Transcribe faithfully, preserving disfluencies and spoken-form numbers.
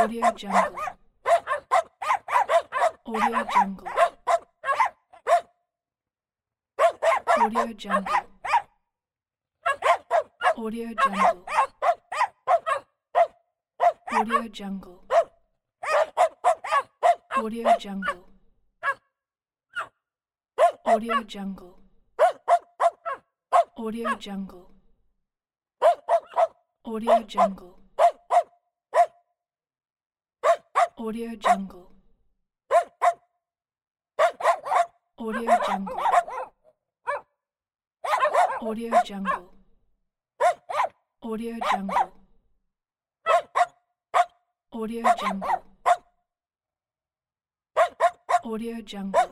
Audio Jungle. Audio Jungle. Audio Jungle. Audio Jungle. Audio Jungle. Audio Jungle. Audio Jungle. Audio Jungle. Audio Jungle. Audio Jungle. Audio Jungle. Audio Jungle. Audio Jungle. Audio Jungle. Audio Jungle.